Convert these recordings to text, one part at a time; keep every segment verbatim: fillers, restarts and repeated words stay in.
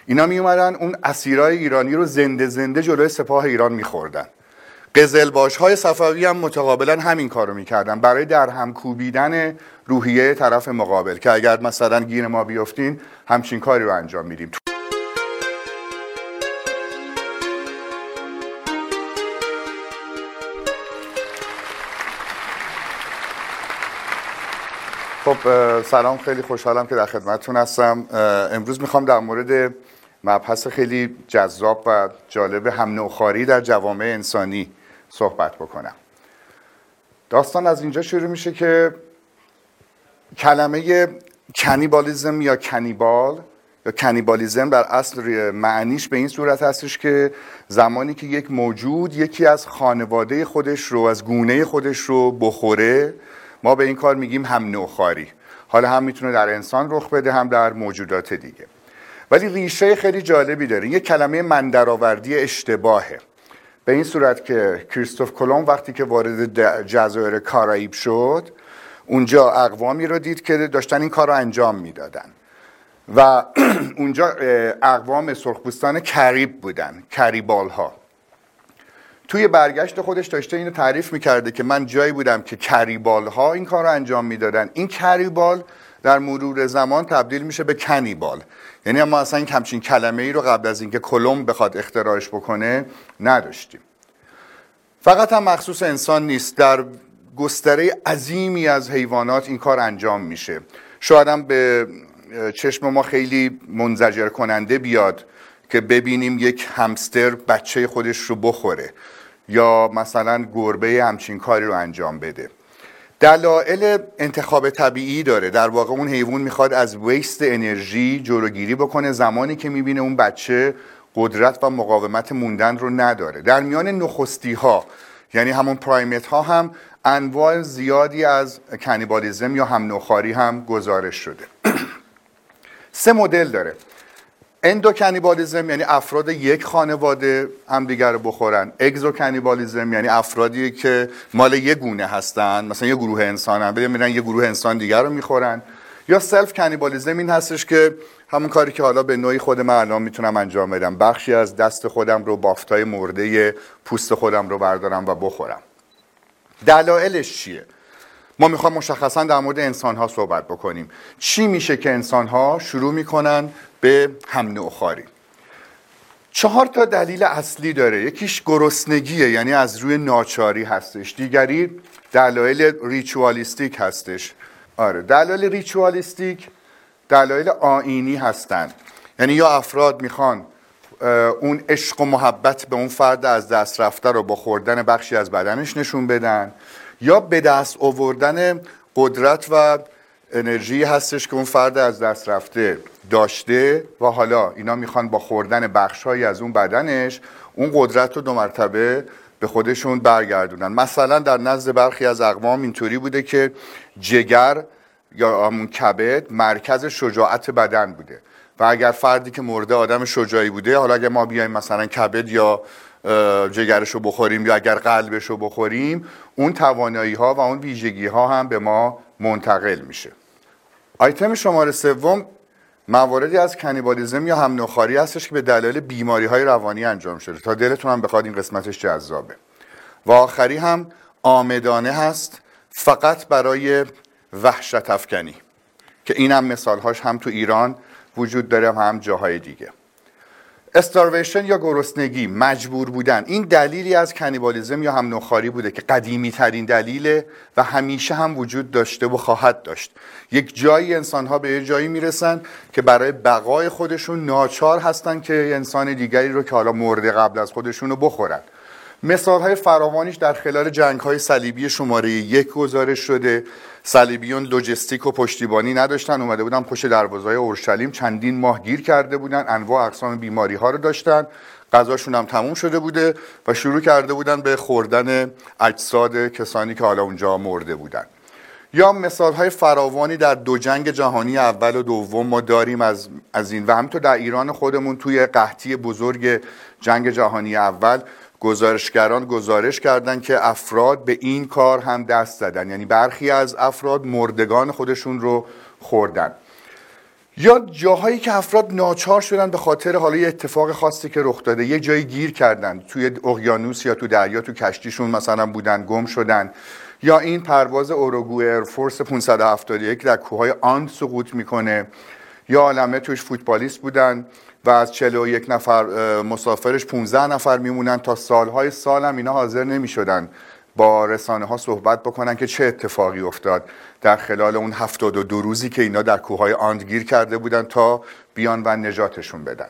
اینا می اومدن اون اسیرای ایرانی رو زنده زنده جلوی سپاه ایران میخوردن. قزلباش‌های صفوی هم متقابلا همین کارو میکردن برای درهم کوبیدن روحیه طرف مقابل که اگر مثلا گیر ما بیفتین همچین کاری رو انجام میدیم. خب سلام، خیلی خوشحالم که در خدمتتون هستم. امروز میخوام در مورد مبحث خیلی جذاب و جالب هم نوخواری در جوامع انسانی صحبت بکنم. داستان از اینجا شروع میشه که کلمه کنیبالیزم یا کنیبال یا کنیبالیزم در اصل معنیش به این صورت هستش که زمانی که یک موجود یکی از خانواده خودش رو، از گونه خودش رو بخوره، ما به این کار میگیم هم نوخواری. حالا هم میتونه در انسان رخ بده، هم در موجودات دیگه. ولی ریشه خیلی جالبی داره. یک کلمه مندرآوردی اشتباهه. به این صورت که کریستوف کلمب وقتی که وارد جزایر کارائیب شد، اونجا اقوامی رو دید که داشتن این کار رو انجام میدادن و اونجا اقوام سرخپوستان کریب بودن، کریبال ها. توی برگشت خودش داشته اینو تعریف میکرده که من جایی بودم که کریبال ها این کار رو انجام میدادن. این کریبال در مرور زمان تبدیل میشه به کنیبال. یعنی ما اصلا این همچین کلمه ای رو قبل از اینکه کلمب بخواد اختراعش بکنه نداشتیم. فقط هم مخصوص انسان نیست، در گستره عظیمی از حیوانات این کار انجام میشه. شاید هم به چشم ما خیلی منزجر کننده بیاد که ببینیم یک همستر بچه خودش رو بخوره یا مثلا گربه همچین کاری رو انجام بده. دلایل انتخاب طبیعی داره. در واقع اون حیوان میخواد از ویست انرژی جلوگیری بکنه زمانی که میبینه اون بچه قدرت و مقاومت موندن رو نداره. در میان نخستی ها، یعنی همون پرایمت ها، هم انواع زیادی از کنیبالیزم یا هم نوخواری هم گزارش شده. سه مدل داره. اندو کنیبالیزم یعنی افراد یک خانواده همدیگر رو بخورن. اگزو کنیبالیزم یعنی افرادی که مال یک گونه هستن، مثلا یه گروه انسانن، بعد میرن یه گروه انسان دیگر رو میخورن. یا سلف کنیبالیزم این هستش که همون کاری که حالا به نوعی خود من الان میتونم انجام بدم، بخشی از دست خودم رو، بافتای مرده پوست خودم رو بردارم و بخورم. دلایلش چیه؟ ما میخوام مشخصا در مورد انسان ها صحبت بکنیم. چی میشه که انسان ها شروع میکنن به هم نوخواری؟ چهار تا دلیل اصلی داره. یکیش گرسنگیه، یعنی از روی ناچاری هستش. دیگری دلایل ریچوالیستیک هستش. آره، دلایل ریچوالیستیک دلایل آیینی هستن. یعنی یا افراد میخوان اون عشق و محبت به اون فرد از دست رفته رو با خوردن بخشی از بدنش نشون بدن، یا به دست آوردن قدرت و انرژی هستش که اون فرد از دست رفته داشته و حالا اینا میخوان با خوردن بخش‌هایی از اون بدنش اون قدرت رو دو مرتبه به خودشون برگردونن. مثلا در نزد برخی از اقوام اینطوری بوده که جگر یا همون کبد مرکز شجاعت بدن بوده و اگر فردی که مرده آدم شجاعی بوده، حالا اگر ما بیایم مثلا کبد یا جگرشو بخوریم یا اگر قلبشو بخوریم، اون توانایی ها و اون ویژگی ها هم به ما منتقل میشه. آیتم شماره سوم مواردی از کنیبالیزم یا هم نوخواری هستش که به دلایل بیماری های روانی انجام شده. تا دلتون هم بخواد این قسمتش جذابه. و آخری هم عامدانه هست، فقط برای وحشت افکنی، که این هم مثالهاش هم تو ایران وجود داره هم جاهای دیگه. استارویشن یا گرسنگی، مجبور بودن، این دلیلی از کنیبالیزم یا هم نوخواری بوده که قدیمی ترین دلیله و همیشه هم وجود داشته و خواهد داشت. یک جایی انسان‌ها به یه جایی میرسن که برای بقای خودشون ناچار هستن که انسان دیگری رو که حالا مرده قبل از خودشون رو بخورن. مثال‌های فراوانیش در خلال جنگ‌های صلیبی شماره یک گزارش شده. صلیبیون لوجستیک و پشتیبانی نداشتن، اومده بودن پشت دروازه‌های اورشلیم، چندین ماه گیر کرده بودن، انواع اقسام بیماری‌ها رو داشتن، غذاشون هم تموم شده بوده و شروع کرده بودن به خوردن اجساد کسانی که حالا اونجا مرده بودن. یا مثال‌های فراوانی در دو جنگ جهانی اول و دوم ما داریم از از این و همینطور در ایران خودمون توی قحطی بزرگ جنگ جهانی اول گزارشگران گزارش کردن که افراد به این کار هم دست زدن، یعنی برخی از افراد مردگان خودشون رو خوردن. یا جاهایی که افراد ناچار شدن به خاطر حالا یه اتفاق خاصی که رخ داده یه جایی گیر کردن، توی اقیانوس یا تو دریا تو کشتیشون مثلا بودن گم شدن، یا این پرواز اوروگو ایرفورس پانصد و هفتاد و یک در کوههای آند سقوط میکنه، یا عالمه توش فوتبالیست بودن و از چهل و یک نفر مسافرش پانزده نفر میمونن، تا سالهای سال هم اینا حاضر نمیشدن با رسانه ها صحبت بکنن که چه اتفاقی افتاد در خلال اون هفتاد و دو روزی که اینا در کوههای آند گیر کرده بودن تا بیان و نجاتشون بدن.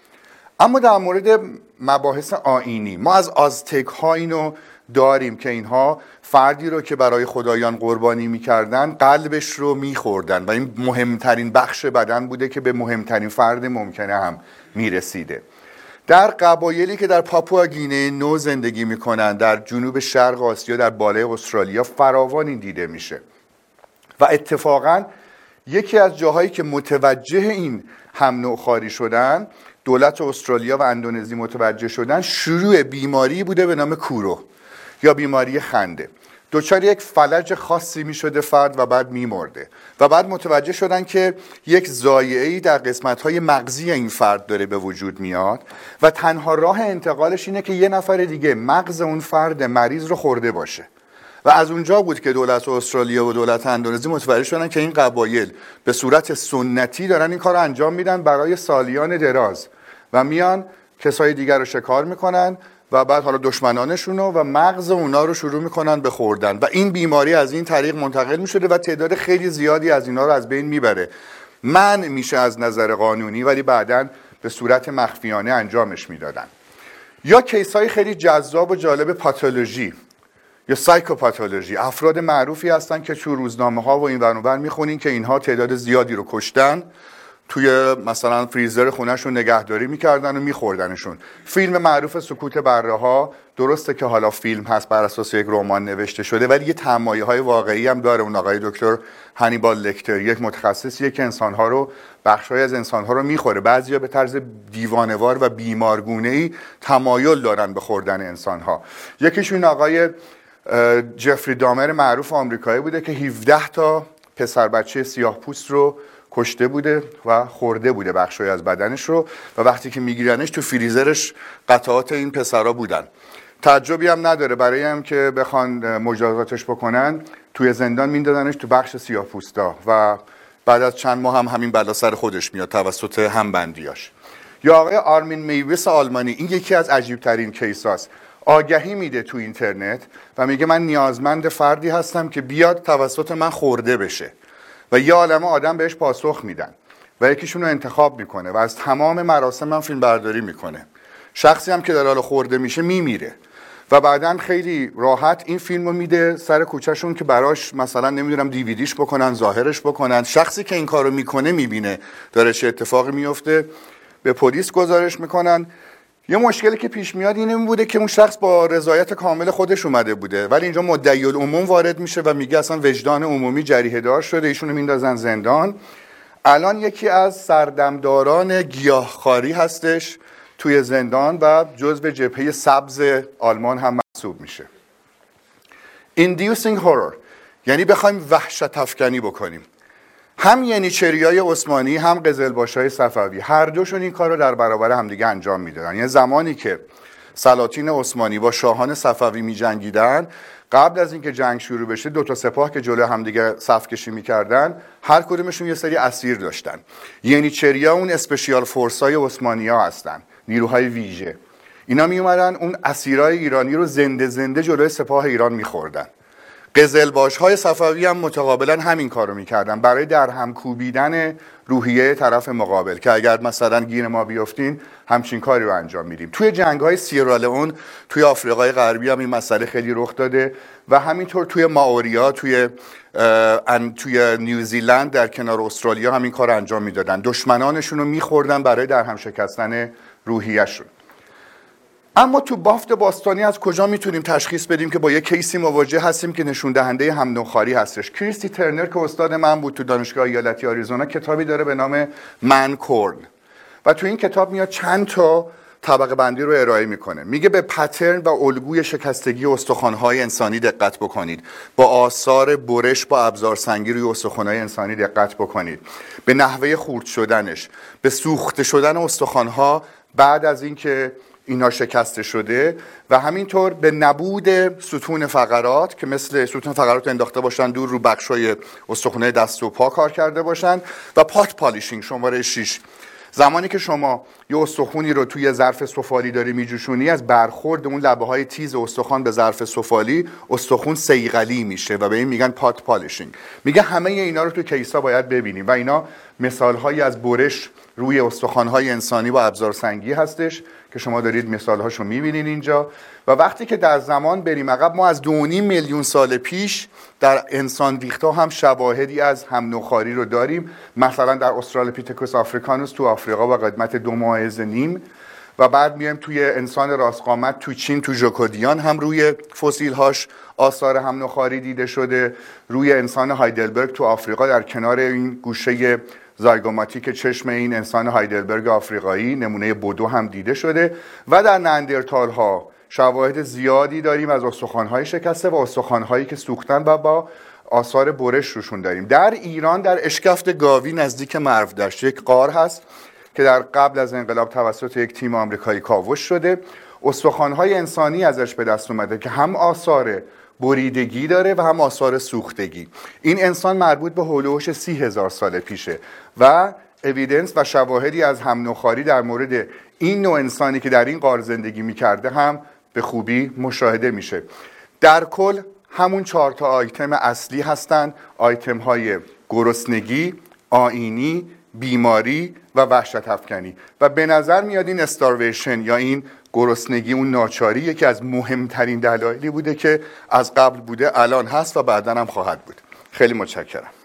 اما در مورد مباحث آیینی ما از آزتک ها اینو داریم که اینها فردی رو که برای خدایان قربانی میکردن قلبش رو میخوردن و این مهمترین بخش بدن بوده که به مهمترین فرد ممکنه هم میرسیده. در قبایلی که در پاپوا گینه نو زندگی میکنن در جنوب شرق آسیا در بالای استرالیا فراوان این دیده میشه و اتفاقا یکی از جاهایی که متوجه این هم نوع‌خواری شدن، دولت استرالیا و اندونزی متوجه شدن، شروع بیماری بوده به نام کورو یا بیماری خنده. دچار یک فلج خاصی می شده فرد و بعد می مرده و بعد متوجه شدن که یک ضایعه‌ای در قسمت‌های مغزی این فرد داره به وجود میاد و تنها راه انتقالش اینه که یه نفر دیگه مغز اون فرد مریض رو خورده باشه. و از اونجا بود که دولت استرالیا و دولت اندونزی متوجه شدن که این قبایل به صورت سنتی دارن این کار رو انجام میدن برای سالیان دراز و میان کسای دیگر رو شکار میکنن و بعد حالا دشمنانشونو و مغز اونا رو شروع میکنن به خوردن و این بیماری از این طریق منتقل میشده و تعداد خیلی زیادی از اینا رو از بین میبره. منع میشه از نظر قانونی ولی بعداً به صورت مخفیانه انجامش میدادن. یا کیسای خیلی جذاب و جالب پاتولوژی یا سایکوپاتولوژی، افراد معروفی هستن که تو روزنامه ها و این ور اون ور میخونین که اینها تعداد زیادی رو کشتن، توی مثلا فریزر خونهشون نگهداری میکردن و میخوردنشون. فیلم معروف سکوت بره ها، درسته که حالا فیلم هست بر اساس یک رمان نوشته شده ولی یه تمایه های واقعی هم داره. اون آقای دکتر هانیبال لکتر یک متخصصیه که انسانها رو بخشای از انسانها رو میخوره، بعضیا به طرز دیوانه‌وار و بیمارگونه‌ای تمایل دارن به خوردن انسانها. یکیشون آقای جفری دامر معروف آمریکایی بوده که هفده تا پسر بچه سیاه پوست رو کشته بوده و خورده بوده بخشای از بدنش رو و وقتی که میگیرنش تو فریزرش قطعات این پسرا بودن. تعجبی هم نداره، برای هم که بخوان مجازاتش بکنن توی زندان میندازنش تو بخش سیاه پوستا و بعد از چند ماه هم همین بلا سر خودش میاد توسط همبندیاش. یا آقای آرمین میویس آلمانی، این یکی از عجیب ترین کیساست. آگهی میده تو اینترنت و میگه من نیازمند فردی هستم که بیاد توسط من خورده بشه و یه عالمه آدم بهش پاسخ میدن و یکیشون رو انتخاب میکنه و از تمام مراسم هم فیلم برداری میکنه. شخصی هم که در حال خورده میشه میمیره و بعداً خیلی راحت این فیلم رو میده سر کوچهشون که براش مثلا نمیدونم دیویدیش بکنن، ظاهرش بکنن. شخصی که این کارو میکنه میبینه داره چه اتفاقی میفته، به پلیس گزارش میکنن. یه مشکلی که پیش میاد اینه بوده که اون شخص با رضایت کامل خودش اومده بوده ولی اینجا مدعی العموم وارد میشه و میگه اصلا وجدان عمومی جریحه دار شده، ایشونو میندازن زندان. الان یکی از سردمداران گیاهخواری هستش توی زندان و جزو جبهه سبز آلمان هم محسوب میشه. Inducing horror یعنی بخوایم وحشت افکنی بکنیم. هم ینیچریای عثمانی هم قزلباشای صفوی هر دوشون این کار رو در برابر همدیگه انجام میدادن. یعنی زمانی که سلاطین عثمانی با شاهان صفوی می جنگیدن، قبل از اینکه جنگ شروع بشه دو تا سپاه که جلوی همدیگه صف کشی میکردن هر کدومشون یه سری اسیر داشتن. ینیچریا اون اسپشیال فورسای عثمانی‌ها هستن، نیروهای ویژه. اینا می اومدن اون اسیرای ایرانی رو زنده زنده جلوی سپاه ایران میخوردن. قزلباش‌های صفوی هم متقابلا همین کارو میکردن برای در هم کوبیدن روحیه طرف مقابل که اگر مثلا گیر ما بیافتین همچین کاری رو انجام میدیم. توی جنگ‌های سیرالئون توی آفریقای غربی هم این مسئله خیلی رخ داده و همینطور توی مائوریا توی توی نیوزیلند در کنار استرالیا همین کار انجام میدادن. دشمنانشون رو میخوردن برای در هم شکستن روحیه‌شون. اما تو بافت باستانی از کجا میتونیم تشخیص بدیم که با یک کیسی مواجه هستیم که نشون دهنده هم نوع‌خواری هستش؟ کریستی ترنر که استاد من بود تو دانشگاه ایالتی آریزونا کتابی داره به نام من کورن و تو این کتاب میاد چند تا طبقه بندی رو ارائه میکنه. میگه به پترن و الگوی شکستگی استخوان‌های انسانی دقت بکنید، با آثار برش با ابزار سنگی روی استخوان‌های انسانی دقت بکنید، به نحوه خورد شدنش، به سوخته شدن استخوان‌ها بعد از اینکه اینا شکسته شده و همینطور به نبود ستون فقرات که مثل ستون فقرات انداخته باشن دور رو بخشای استخوان‌های دست و پا کار کرده باشن. و پات پالیشینگ شماره شش، زمانی که شما یه استخونی رو توی ظرف سفالی داری میجوشونی، از برخورد اون لبه های تیز استخوان به ظرف سفالی استخون صیقلی میشه و به این میگن پات پالیشینگ. میگه همه اینا رو تو کیسا باید ببینیم و اینا مثالهایی از برش روی استخوان‌های انسانی با ابزار سنگی هستش که شما دارید مثالهاشو میبینین اینجا. و وقتی که در زمان بریم عقب، ما از دو و نیم میلیون سال پیش در انسان ویختا هم شواهدی از هم نوخاری رو داریم. مثلا در استرالوپیتکوس آفریکانوس تو آفریقا با قدمت دو ممیز نیم و بعد میایم توی انسان راست قامت تو چین تو ژوکودیان هم روی فسیل هاش آثار هم نوخاری دیده شده. روی انسان هایدلبرگ تو آفریقا در کنار این گوشه زایگوماتیک چشم این انسان هایدلبرگ آفریقایی نمونه بودو هم دیده شده. و در ناندرتال ها شواهد زیادی داریم از استخوان‌های شکسته و استخوان‌هایی که سوختن و با آثار برش روشون داریم. در ایران در اشکفت گاوی نزدیک مرودشت یک غار هست که در قبل از انقلاب توسط یک تیم آمریکایی کاوش شده. استخوان‌های انسانی ازش به دست اومده که هم آثار بریدگی داره و هم آثار سوختگی. این انسان مربوط به هولوش سی هزار سال پیشه و اویدنس و شواهدی از هم نوخاری در مورد این نوع انسانی که در این غار زندگی میکرده هم به خوبی مشاهده میشه. در کل همون چهار تا آیتم اصلی هستن: آیتم های گرسنگی، آیینی، بیماری و وحشت افکنی. و به نظر میاد این استارویشن یا این گرسنگی، اون ناچاری، یکی از مهمترین دلایلی بوده که از قبل بوده، الان هست و بعداً هم خواهد بود. خیلی متشکرم.